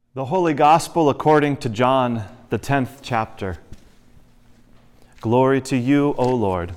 The Holy Gospel according to John, the 10th chapter. Glory to you, O Lord.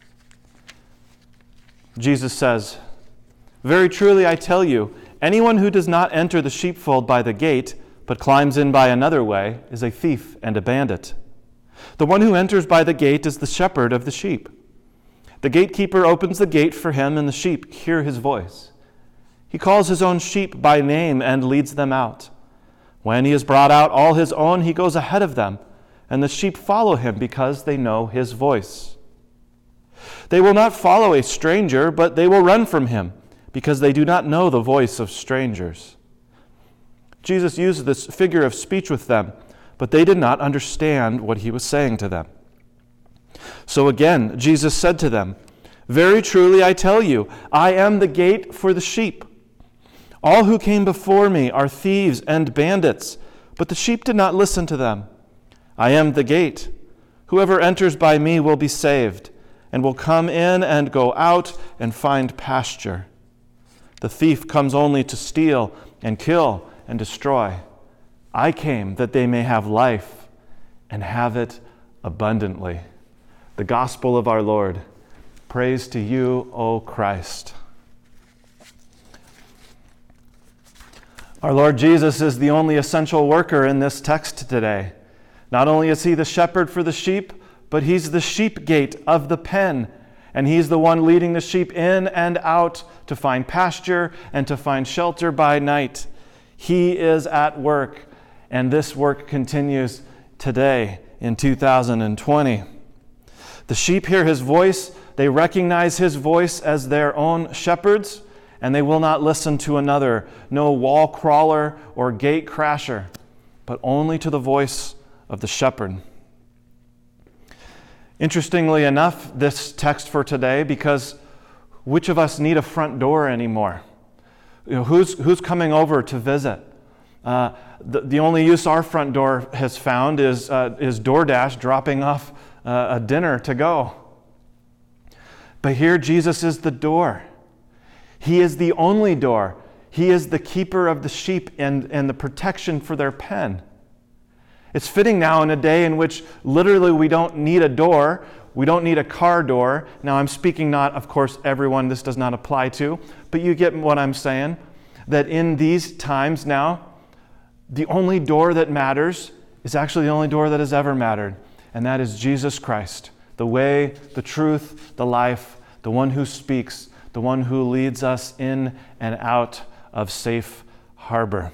Jesus says, "Very truly I tell you, anyone who does not enter the sheepfold by the gate, but climbs in by another way, is a thief and a bandit. The one who enters by the gate is the shepherd of the sheep. The gatekeeper opens the gate for him, and the sheep hear his voice. He calls his own sheep by name and leads them out. When he has brought out all his own, he goes ahead of them, and the sheep follow him because they know his voice. They will not follow a stranger, but they will run from him, because they do not know the voice of strangers." Jesus used this figure of speech with them, but they did not understand what he was saying to them. So again, Jesus said to them, "Very truly I tell you, I am the gate for the sheep. All who came before me are thieves and bandits, but the sheep did not listen to them. I am the gate. Whoever enters by me will be saved, and will come in and go out and find pasture. The thief comes only to steal and kill and destroy. I came that they may have life and have it abundantly." The gospel of our Lord. Praise to you, O Christ. Our Lord Jesus is the only essential worker in this text today. Not only is he the shepherd for the sheep, but he's the sheep gate of the pen, and he's the one leading the sheep in and out to find pasture and to find shelter by night. He is at work, and this work continues today in 2020. The sheep hear his voice, they recognize his voice as their own shepherds, and they will not listen to another, no wall crawler or gate crasher, but only to the voice of the shepherd. Interestingly enough, this text for today, because which of us need a front door anymore? Who's coming over to visit? The only use our front door has found is DoorDash dropping off a dinner to go. But here Jesus is the door. He is the only door. He is the keeper of the sheep and the protection for their pen. It's fitting now in a day in which literally we don't need a door. We don't need a car door. Now I'm speaking not, of course, everyone this does not apply to, but you get what I'm saying. That in these times now, the only door that matters is actually the only door that has ever mattered. And that is Jesus Christ, the way, the truth, the life, the one who speaks, the one who leads us in and out of safe harbor.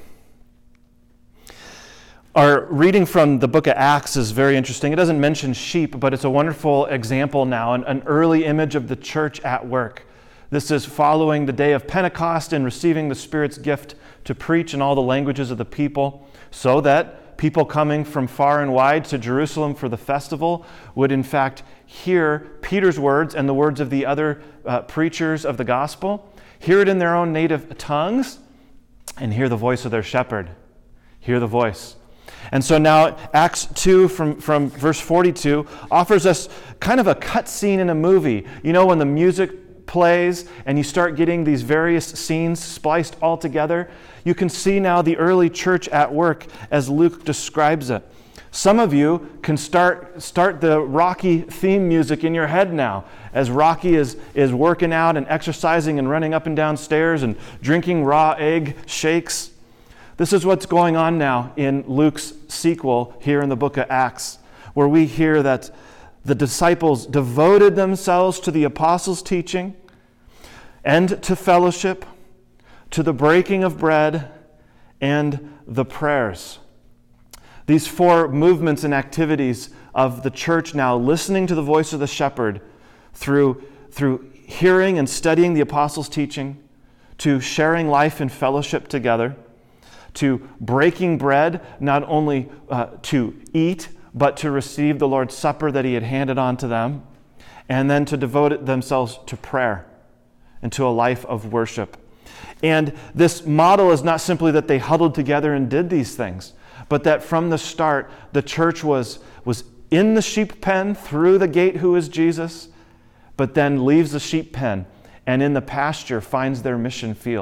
Our reading from the book of Acts is very interesting. It doesn't mention sheep, but it's a wonderful example now, an early image of the church at work. This is following the day of Pentecost and receiving the Spirit's gift to preach in all the languages of the people, so that people coming from far and wide to Jerusalem for the festival would in fact hear Peter's words and the words of the other preachers of the gospel, hear it in their own native tongues, and hear the voice of their shepherd. Hear the voice. And so now Acts 2 from verse 42 offers us kind of a cut scene in a movie. You know, when the music plays and you start getting these various scenes spliced all together, you can see now the early church at work as Luke describes it. Some of you can start the Rocky theme music in your head now, as Rocky is working out and exercising and running up and down stairs and drinking raw egg shakes. This is what's going on now in Luke's sequel here in the book of Acts, where we hear that the disciples devoted themselves to the apostles' teaching and to fellowship, to the breaking of bread, and the prayers. These four movements and activities of the church now listening to the voice of the shepherd through hearing and studying the apostles' teaching, to sharing life and fellowship together, to breaking bread, not only to eat, but to receive the Lord's Supper that he had handed on to them, and then to devote themselves to prayer and to a life of worship. And this model is not simply that they huddled together and did these things, but that from the start, the church was in the sheep pen through the gate who is Jesus, but then leaves the sheep pen and in the pasture finds their mission field.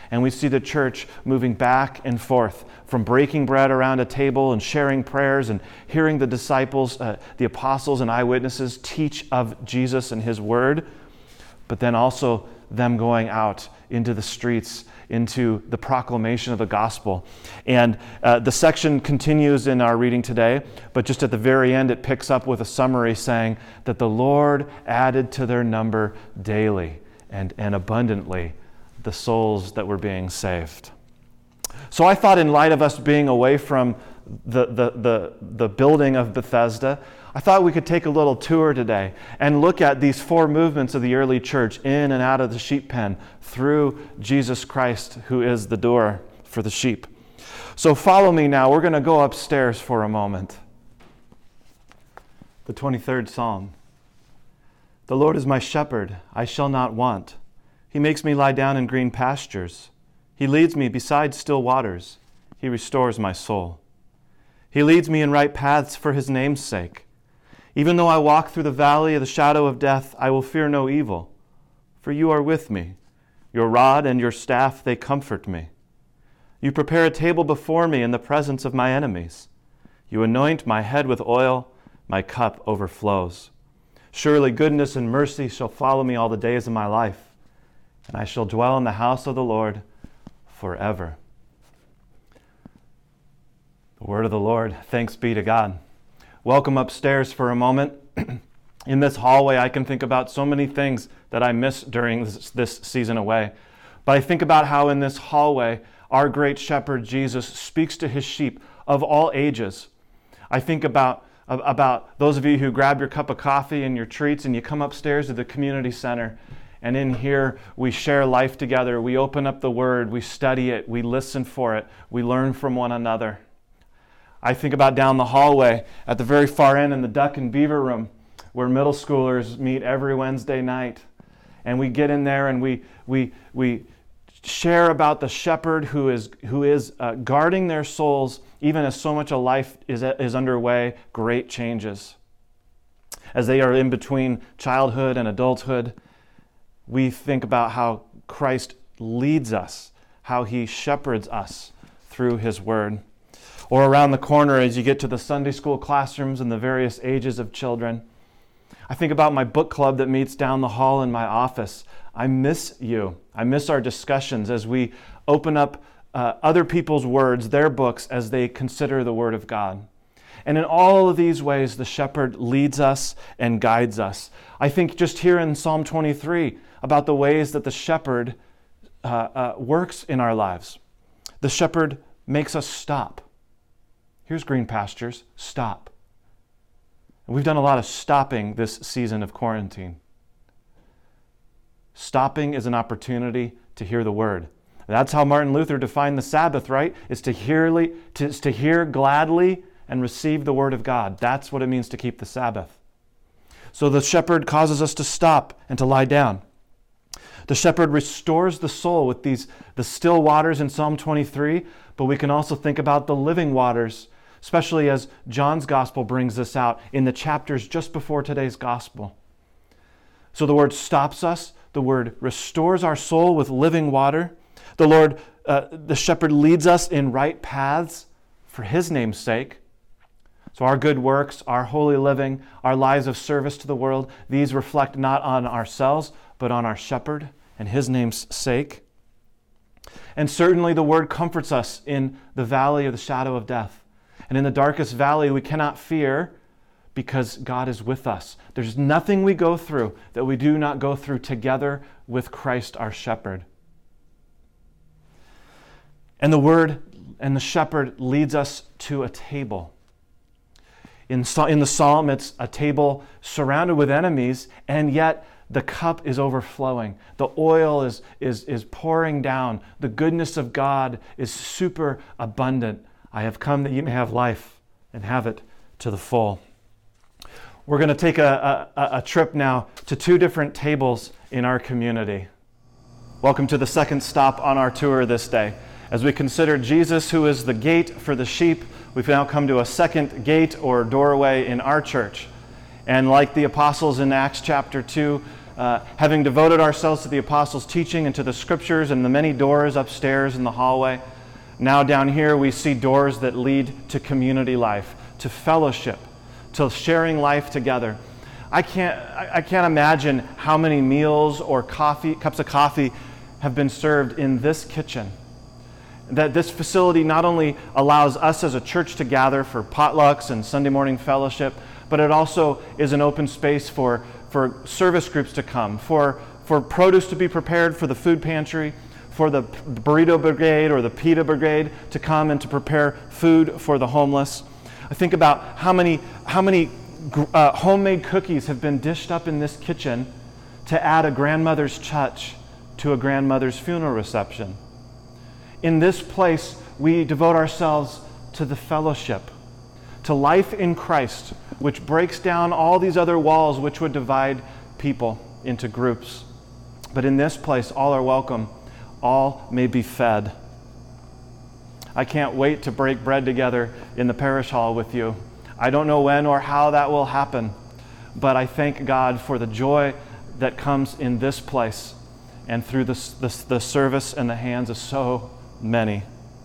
And we see the church moving back and forth from breaking bread around a table and sharing prayers and hearing the disciples, the apostles and eyewitnesses teach of Jesus and his word, but then also them going out into the streets, into the proclamation of the gospel. And the section continues in our reading today, but just at the very end it picks up with a summary saying that the Lord added to their number daily and abundantly the souls that were being saved. So I thought, in light of us being away from the building of Bethesda, I thought we could take a little tour today and look at these four movements of the early church in and out of the sheep pen through Jesus Christ, who is the door for the sheep. So follow me now. We're going to go upstairs for a moment. The 23rd Psalm. The Lord is my shepherd, I shall not want. He makes me lie down in green pastures. He leads me beside still waters. He restores my soul. He leads me in right paths for his name's sake. Even though I walk through the valley of the shadow of death, I will fear no evil, for you are with me. Your rod and your staff, they comfort me. You prepare a table before me in the presence of my enemies. You anoint my head with oil, my cup overflows. Surely goodness and mercy shall follow me all the days of my life, and I shall dwell in the house of the Lord forever. The word of the Lord. Thanks be to God. Welcome upstairs for a moment. In this hallway, I can think about so many things that I miss during this season away. But I think about how in this hallway, our great shepherd Jesus speaks to his sheep of all ages. I think about those of you who grab your cup of coffee and your treats and you come upstairs to the community center. And in here, we share life together. We open up the Word. We study it. We listen for it. We learn from one another. I think about down the hallway at the very far end in the duck and beaver room where middle schoolers meet every Wednesday night. And we get in there and we share about the shepherd who is guarding their souls even as so much of life is underway, great changes. As they are in between childhood and adulthood, we think about how Christ leads us, how he shepherds us through his word. Or around the corner as you get to the Sunday school classrooms and the various ages of children. I think about my book club that meets down the hall in my office. I miss you. I miss our discussions as we open up other people's words, their books, as they consider the Word of God. And in all of these ways, the shepherd leads us and guides us. I think just here in Psalm 23 about the ways that the shepherd works in our lives. The shepherd makes us stop. Here's green pastures, stop. And we've done a lot of stopping this season of quarantine. Stopping is an opportunity to hear the word. That's how Martin Luther defined the Sabbath, right? It's to hear gladly and receive the word of God. That's what it means to keep the Sabbath. So the shepherd causes us to stop and to lie down. The shepherd restores the soul with the still waters in Psalm 23, but we can also think about the living waters, especially as John's gospel brings this out in the chapters just before today's gospel. So the word stops us, the word restores our soul with living water. The shepherd leads us in right paths for his name's sake. So our good works, our holy living, our lives of service to the world, these reflect not on ourselves, but on our shepherd and his name's sake. And certainly the word comforts us in the valley of the shadow of death. And in the darkest valley we cannot fear because God is with us. There's nothing we go through that we do not go through together with Christ our shepherd. And the word and the shepherd leads us to a table. In the psalm, it's a table surrounded with enemies, and yet the cup is overflowing. The oil is pouring down. The goodness of God is super abundant. I have come that you may have life and have it to the full. We're going to take a trip now to two different tables in our community. Welcome to the second stop on our tour this day. As we consider Jesus, who is the gate for the sheep, we've now come to a second gate or doorway in our church. And like the apostles in Acts chapter 2, having devoted ourselves to the apostles' teaching and to the scriptures and the many doors upstairs in the hallway, now down here we see doors that lead to community life, to fellowship, to sharing life together. I can't imagine how many meals or cups of coffee have been served in this kitchen. That this facility not only allows us as a church to gather for potlucks and Sunday morning fellowship, but it also is an open space for service groups to come, for produce to be prepared for the food pantry, for the burrito brigade or the pita brigade to come and to prepare food for the homeless. I think about how many homemade cookies have been dished up in this kitchen to add a grandmother's touch to a grandmother's funeral reception. In this place, we devote ourselves to the fellowship, to life in Christ, which breaks down all these other walls which would divide people into groups. But in this place, all are welcome. All may be fed. I can't wait to break bread together in the parish hall with you. I don't know when or how that will happen, but I thank God for the joy that comes in this place and through the service and the hands of so many.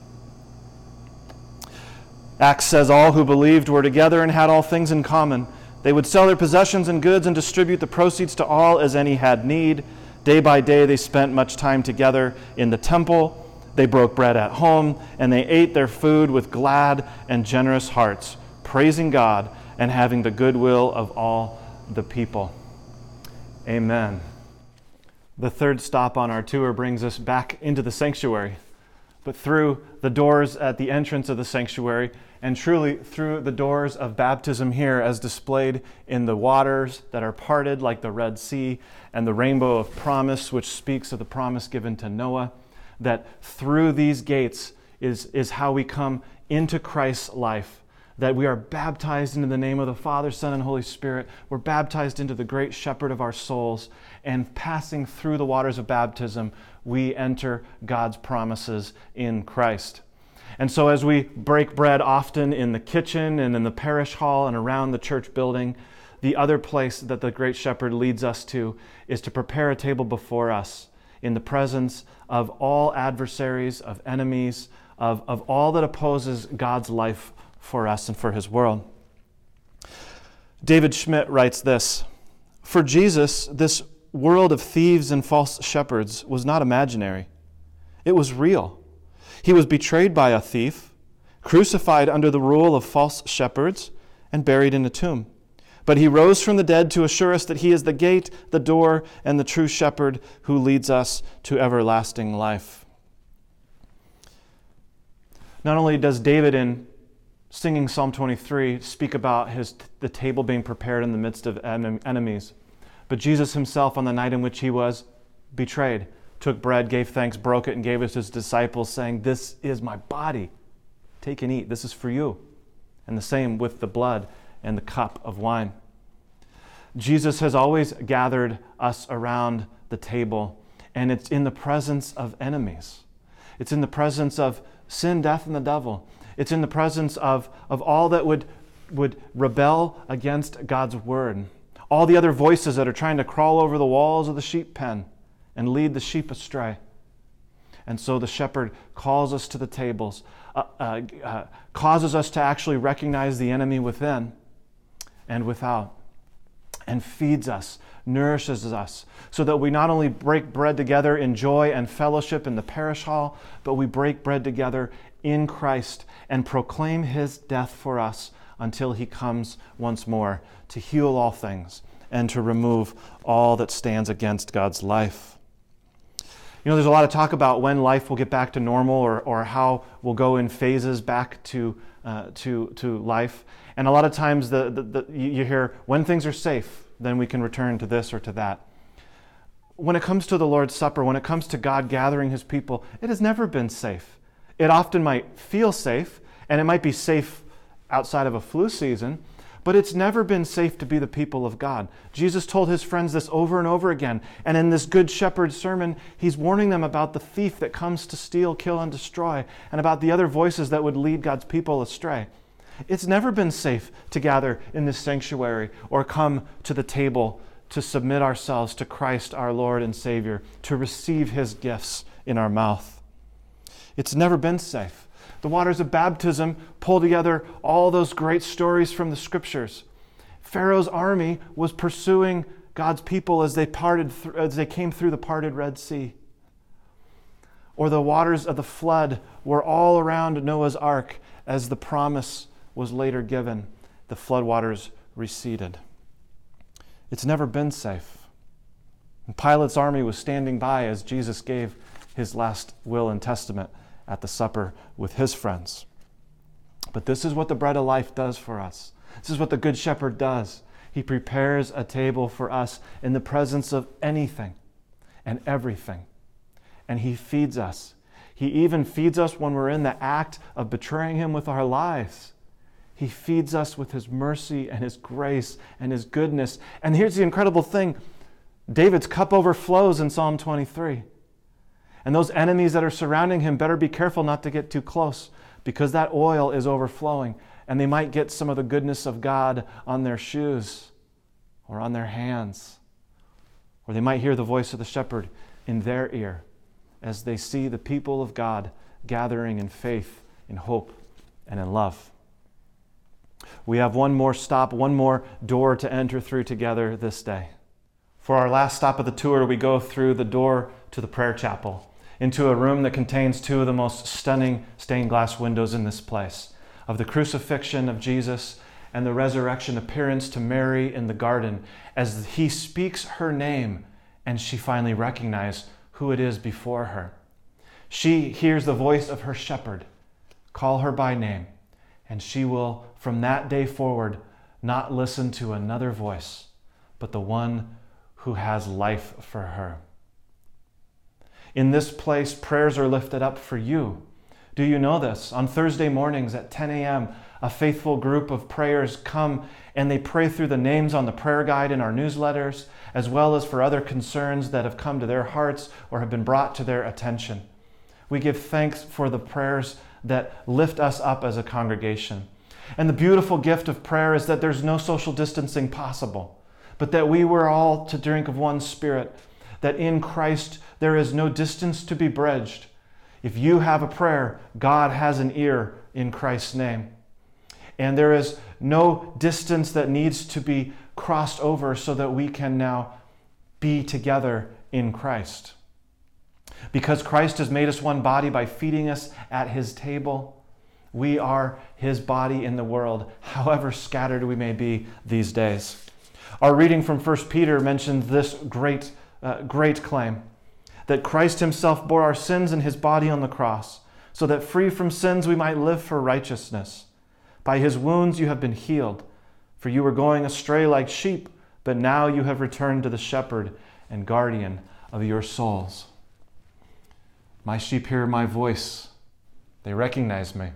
Acts says all who believed were together and had all things in common. They would sell their possessions and goods and distribute the proceeds to all as any had need. Day by day they spent much time together in the temple. They broke bread at home, and they ate their food with glad and generous hearts, praising God and having the goodwill of all the people. Amen. The third stop on our tour brings us back into the sanctuary, but through the doors at the entrance of the sanctuary, and truly through the doors of baptism here as displayed in the waters that are parted like the Red Sea and the rainbow of promise, which speaks of the promise given to Noah, that through these gates is how we come into Christ's life, that we are baptized into the name of the Father, Son, and Holy Spirit. We're baptized into the great shepherd of our souls, and passing through the waters of baptism, we enter God's promises in Christ. And so as we break bread often in the kitchen and in the parish hall and around the church building, the other place that the great shepherd leads us to is to prepare a table before us in the presence of all adversaries, of enemies, of all that opposes God's life for us and for his world. David Schmidt writes this: "For Jesus, this world of thieves and false shepherds was not imaginary. It was real. He was betrayed by a thief, crucified under the rule of false shepherds, and buried in a tomb. But he rose from the dead to assure us that he is the gate, the door, and the true shepherd who leads us to everlasting life." Not only does David, in singing Psalm 23, speak about the table being prepared in the midst of enemies, but Jesus himself, on the night in which he was betrayed, took bread, gave thanks, broke it, and gave it to his disciples, saying, "This is my body. Take and eat. This is for you." And the same with the blood and the cup of wine. Jesus has always gathered us around the table, and it's in the presence of enemies. It's in the presence of sin, death, and the devil. It's in the presence of all that would rebel against God's word. All the other voices that are trying to crawl over the walls of the sheep pen and lead the sheep astray. And so the shepherd calls us to the tables, causes us to actually recognize the enemy within and without, and feeds us, nourishes us, so that we not only break bread together in joy and fellowship in the parish hall, but we break bread together in Christ and proclaim his death for us until he comes once more to heal all things and to remove all that stands against God's life. You know, there's a lot of talk about when life will get back to normal, or how we'll go in phases back to life. And a lot of times you hear, when things are safe, then we can return to this or to that. When it comes to the Lord's Supper, when it comes to God gathering his people, it has never been safe. It often might feel safe, and it might be safe outside of a flu season, but it's never been safe to be the people of God. Jesus told his friends this over and over again, and in this Good Shepherd sermon, he's warning them about the thief that comes to steal, kill, and destroy, and about the other voices that would lead God's people astray. It's never been safe to gather in this sanctuary or come to the table to submit ourselves to Christ our Lord and Savior, to receive his gifts in our mouth. It's never been safe. The waters of baptism pull together all those great stories from the scriptures. Pharaoh's army was pursuing God's people as they came through the parted Red Sea. Or the waters of the flood were all around Noah's ark as the promise was later given. The floodwaters receded. It's never been safe. And Pilate's army was standing by as Jesus gave his last will and testament at the supper with his friends. But this is what the bread of life does for us. This is what the Good Shepherd does. He prepares a table for us in the presence of anything and everything. And he feeds us. He even feeds us when we're in the act of betraying him with our lives. He feeds us with his mercy and his grace and his goodness. And here's the incredible thing. David's cup overflows in Psalm 23. And those enemies that are surrounding him better be careful not to get too close, because that oil is overflowing and they might get some of the goodness of God on their shoes or on their hands. Or they might hear the voice of the shepherd in their ear as they see the people of God gathering in faith, in hope, and in love. We have one more stop, one more door to enter through together this day. For our last stop of the tour, we go through the door to the prayer chapel, into a room that contains two of the most stunning stained glass windows in this place, of the crucifixion of Jesus and the resurrection appearance to Mary in the garden as he speaks her name and she finally recognizes who it is before her. She hears the voice of her shepherd call her by name, and she will, from that day forward, not listen to another voice, but the one who has life for her. In this place, prayers are lifted up for you. Do you know this? On Thursday mornings at 10 a.m., a faithful group of prayers come and they pray through the names on the prayer guide in our newsletters, as well as for other concerns that have come to their hearts or have been brought to their attention. We give thanks for the prayers that lift us up as a congregation. And the beautiful gift of prayer is that there's no social distancing possible, but that we were all to drink of one spirit, that in Christ there is no distance to be bridged. If you have a prayer, God has an ear in Christ's name. And there is no distance that needs to be crossed over so that we can now be together in Christ. Because Christ has made us one body by feeding us at his table, we are his body in the world, however scattered we may be these days. Our reading from 1 Peter mentions this great claim, that Christ himself bore our sins in his body on the cross, so that free from sins we might live for righteousness. By his wounds you have been healed, for you were going astray like sheep, but now you have returned to the shepherd and guardian of your souls. My sheep hear my voice. They recognize me.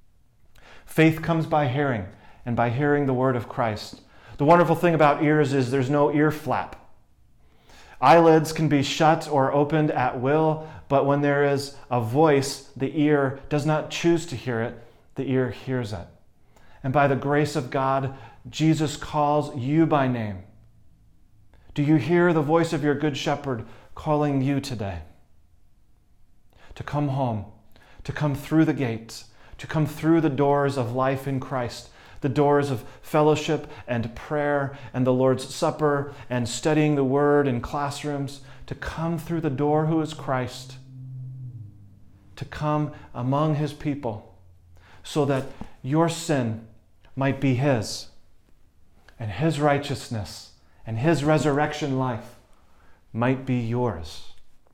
Faith comes by hearing, and by hearing the word of Christ. The wonderful thing about ears is there's no ear flap. Eyelids can be shut or opened at will, but when there is a voice, the ear does not choose to hear it, the ear hears it. And by the grace of God, Jesus calls you by name. Do you hear the voice of your good shepherd calling you today? To come home, to come through the gates, to come through the doors of life in Christ, the doors of fellowship and prayer and the Lord's Supper and studying the Word in classrooms, to come through the door who is Christ, to come among his people so that your sin might be his, and his righteousness and his resurrection life might be yours.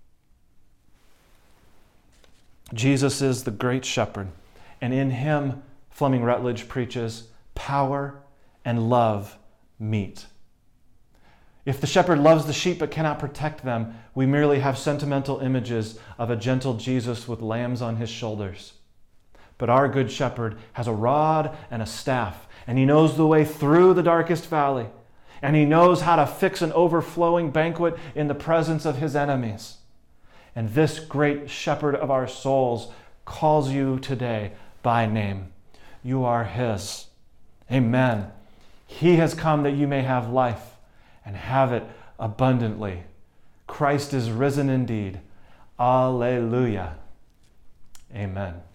Jesus is the great shepherd, and in him, Fleming Rutledge preaches, power and love meet. If the shepherd loves the sheep but cannot protect them, we merely have sentimental images of a gentle Jesus with lambs on his shoulders. But our good shepherd has a rod and a staff, and he knows the way through the darkest valley, and he knows how to fix an overflowing banquet in the presence of his enemies. And this great shepherd of our souls calls you today by name. You are his. Amen. He has come that you may have life and have it abundantly. Christ is risen indeed. Alleluia. Amen.